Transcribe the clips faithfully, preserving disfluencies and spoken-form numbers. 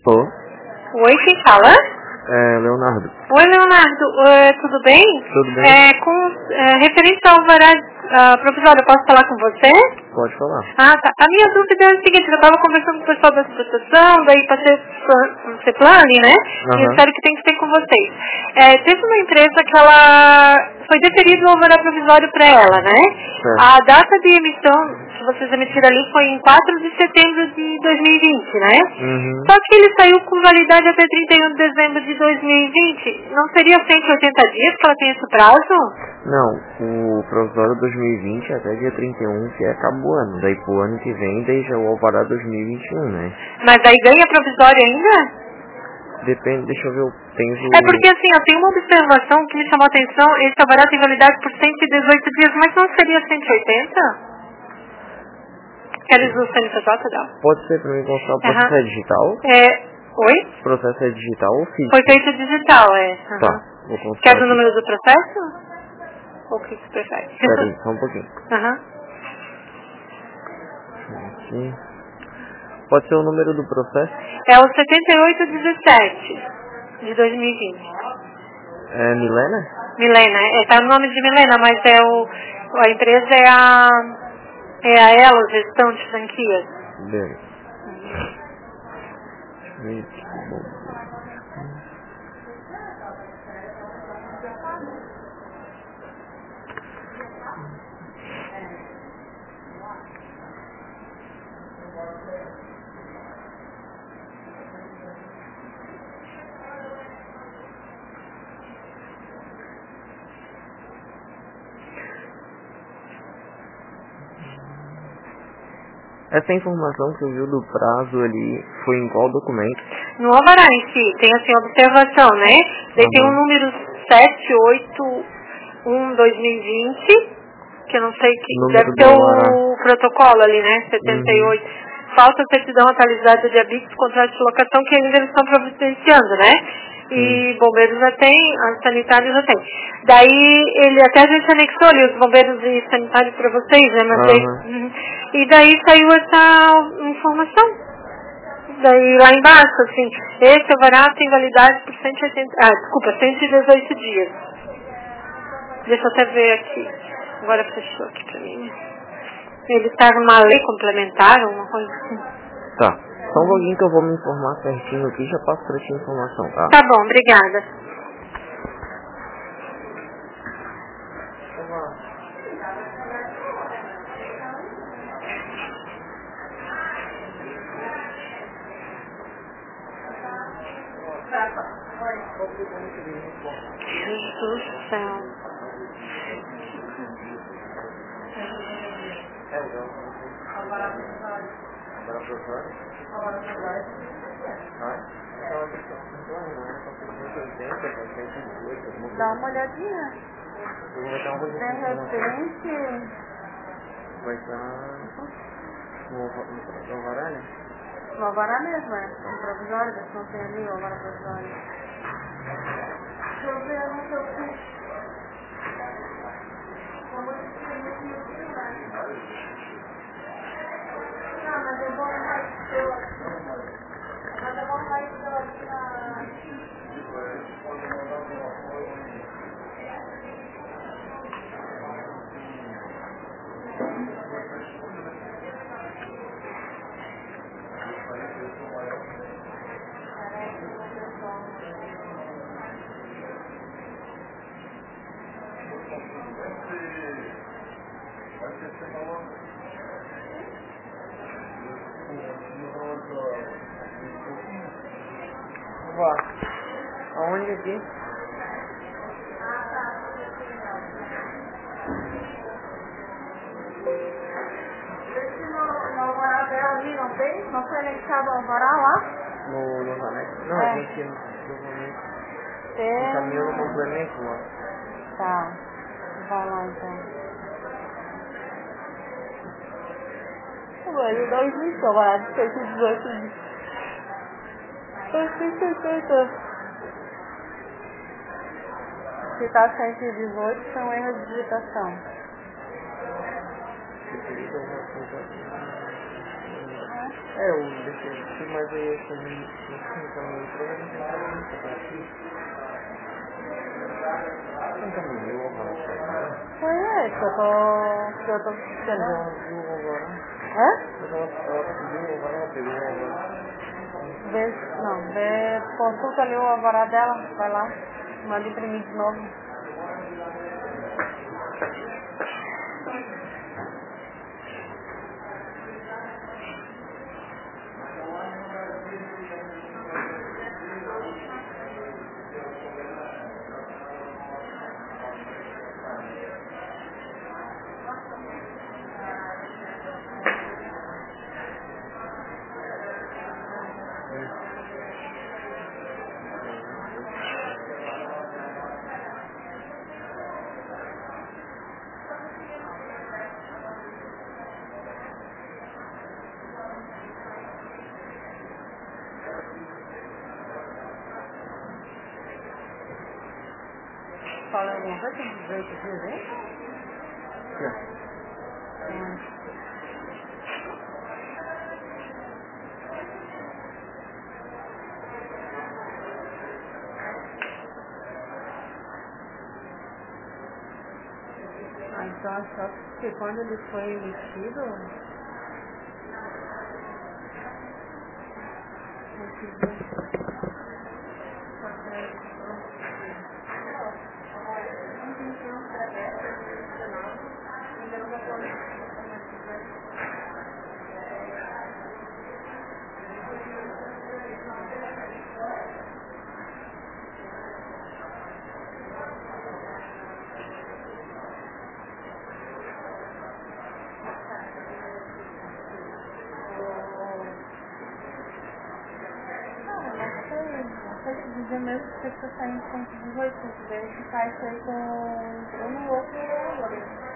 Tô. Oi, quem fala? É, Leonardo. Oi, Leonardo. Uh, tudo bem? Tudo bem. É, com, é, referente ao alvará uh, provisório, eu posso falar com você? Pode falar. Ah, tá. A minha dúvida é a seguinte, eu estava conversando com o pessoal da proteção, daí passei por ser plane, né? Uhum. E eu espero que tem que ser com vocês. É, teve uma empresa que ela foi deferido o alvará provisório para ela, né? Certo. A data de emissão que vocês emitiram ali foi em quatro de setembro de dois mil e vinte, né? Uhum. Só que ele saiu com validade até trinta e um de dezembro de dois mil e vinte. Não seria cento e oitenta dias que ela tem esse prazo? Não, o provisório dois mil e vinte é até dia trinta e um, que acaba o ano. Daí pro ano que vem, daí já o alvará dois mil e vinte e um, né? Mas aí ganha provisório ainda? Depende, deixa eu ver, eu tenho o... É porque assim, eu tenho uma observação que me chamou a atenção, esse alvará tem validade por cento e dezoito dias, mas não seria cento e oitenta? Queres o C N P J dela? Pode ser pra mim constar, o processo Uhum. é digital? É... Oi? O processo é digital ou físico? Foi feito digital, é. Uhum. Tá, vou constar. Quer o aqui. número do processo? Ou o que você prefere? Espera aí, só um pouquinho. Aham. Aqui. Pode ser o número do processo? É o setenta e oito dezessete de dois mil e vinte. É Milena? Milena, é, tá no nome de Milena, mas é o, a empresa é a, é a Elo, gestão de franquias. Beleza. Muito bom. Essa informação que você viu do prazo ali foi em qual documento? No alvará em si, tem assim, observação, né? Daí Uhum. tem o número sete oito um dois mil e vinte, que eu não sei que Número deve do ter alvará. o protocolo ali, né? setenta e oito. Uhum. Falta certidão atualizada de habitos, contrato de locação, que ainda eles estão providenciando, né? Sim. E bombeiros já tem, a sanitários já tem. Daí, ele até a gente anexou ali os bombeiros e sanitários para vocês, né? Mas daí, Uhum. uhum. E daí saiu essa informação. Daí lá embaixo, assim, esse alvará tem validade por cento e oitenta, ah, desculpa, cento e dezoito dias. Deixa eu até ver aqui. Agora fechou aqui pra mim. Ele está numa lei complementar, uma coisa assim. Tá. Só um pouquinho que eu vou me informar certinho aqui e já passo pra ti a informação, tá? Tá bom, obrigada. Jesus do céu. É, então. Agora professor? Agora professor? Ah, aquela questão não é só cento e oitenta, vai cento e dezoito, alguma coisa. Dá uma olhadinha. Eu vou botar uma coisa De assim, repente, vai estar no no- no alvará, né? o alvará mesmo, é. Um provisório, ver se não tem ali o alvará provisório. Deixa eu ver no seu curso. Ah, mas é bom mais que eu Mas é bom mais que eu aqui na... Vá. Aonde aqui? Vê se no, no alvará dela ali não tem? Não foi anexado o alvará lá? No, no anexo? Não, É. a gente provavelmente Tem. encaminhou no complemento lá. Tá. Vai lá então. Vai, dá um jeito, vai. cento e dezoito dias. cento e oitenta. Se tá cento e dezoito, são erros de digitação. Preferido ou não, É, o defeito, mas aí eu também no caminho para não tentar muito para aqui. Não caminhou agora. Foi esse que eu tô. que eu tô esperando. Já viu agora? Hã? Eu ela pediu agora, ela pegou agora. Vê, não, vê, consulta ali o alvará dela, vai lá, manda imprimir de novo. Fala alguma coisa de dezoito dias, hein? Hum. Ah, então é só porque quando ele foi emitido, dizer mesmo que você está saindo com dezoito, se vê que faz isso aí com um no outro agora.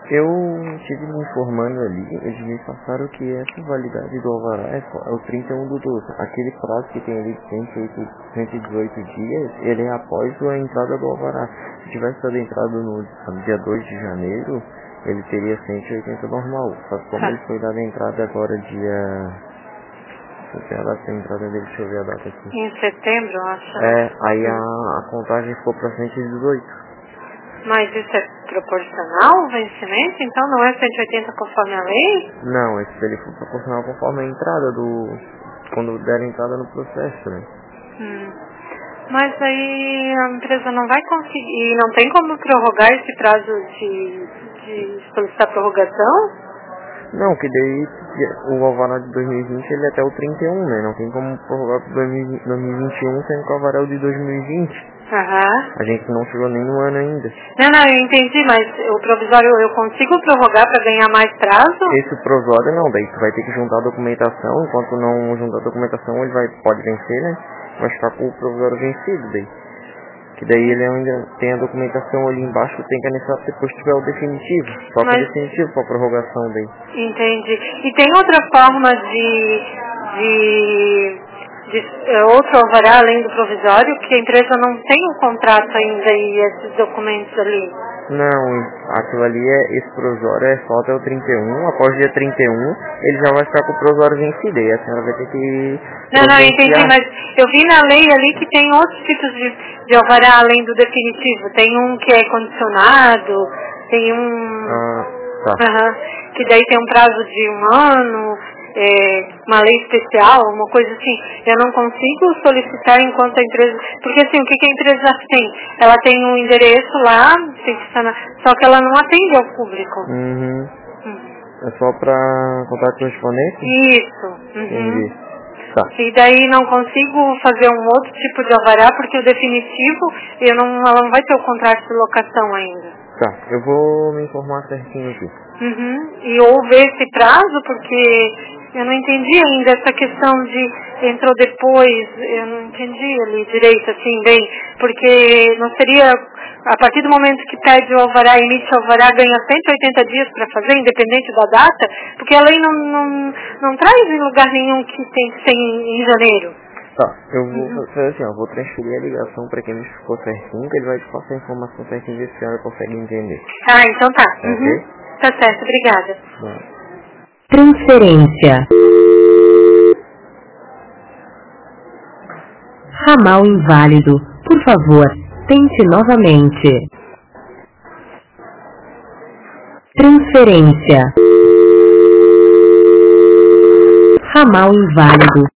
Eu estive me informando ali, eles me passaram que essa validade do alvará é só- é o trinta e um do doze. Aquele prazo que tem ali de cento e oito, cento e dezoito dias, ele é após a entrada do alvará. Se tivesse dado entrada no dia dois de janeiro, ele teria cento e oitenta normal. Só que como Tá. ele foi dado a entrada agora dia... Deixa eu ver a data da entrada dele, deixa eu ver a data aqui. Em setembro, eu acho. É, aí a, a contagem ficou pra cento e dezoito. Mas isso é proporcional ao vencimento? Então não é cento e oitenta conforme a lei? Não, esse ele foi proporcional conforme a entrada do... Quando der a entrada no processo, né? Hum. Mas aí a empresa não vai conseguir, não tem como prorrogar esse prazo de, de solicitar prorrogação? Não, que daí o alvará de dois mil e vinte ele é até o trinta e um, né? Não tem como prorrogar para dois mil e vinte e um sendo que o alvará é o de dois mil e vinte. Aham. A gente não chegou nem no ano ainda. Não, não, eu entendi, mas o provisório eu consigo prorrogar para ganhar mais prazo? Esse provisório não, daí tu vai ter que juntar a documentação, enquanto não juntar a documentação ele vai, pode vencer, né? Vai ficar com o provisório vencido daí. Que daí ele ainda tem a documentação ali embaixo, tem que anexar depois que tiver o definitivo. Só que Mas... o definitivo para prorrogação daí. Entendi. E tem outra forma de, de, de é, outro alvará além do provisório, que a empresa não tem um contrato ainda e esses documentos ali? Não, aquilo ali é, esse provisório é só até o trinta e um, após o dia trinta e um, ele já vai ficar com o provisório vencido, e a senhora vai ter que... Não, não, eu entendi, mas eu vi na lei ali que tem outros tipos de, de alvará além do definitivo. Tem um que é condicionado, tem um... Ah, tá. Aham, que daí tem um prazo de um ano, é, uma lei especial, uma coisa assim. Eu não consigo solicitar enquanto a empresa... Porque assim, o que, que a empresa tem? Ela tem um endereço lá, tem que estar na, só que ela não atende ao público. Uhum. Uhum. É só pra contato correspondente? Isso. Uhum. Entendi. Tá. E daí não consigo fazer um outro tipo de alvará, porque o definitivo, eu não, ela não vai ter o contrato de locação ainda. Tá, eu vou me informar certinho aqui. Uhum. E houve esse prazo, porque eu não entendi ainda essa questão de entrou depois, eu não entendi ali direito, assim, bem, porque não seria, a partir do momento que pede o alvará, emite o alvará, ganha cento e oitenta dias para fazer, independente da data, porque a lei não, não, não traz em lugar nenhum que tem que ser em, em janeiro. Tá, eu vou Uhum. fazer assim, ó, vou transferir a ligação pra quem me ficou certinho, que ele vai te passar a informação certinha e ver se a senhora consegue entender. Ah, então tá. Uhum. Ok? Tá certo, obrigada. Tá. Transferência. Ramal inválido. Por favor, tente novamente. Transferência. Ramal inválido.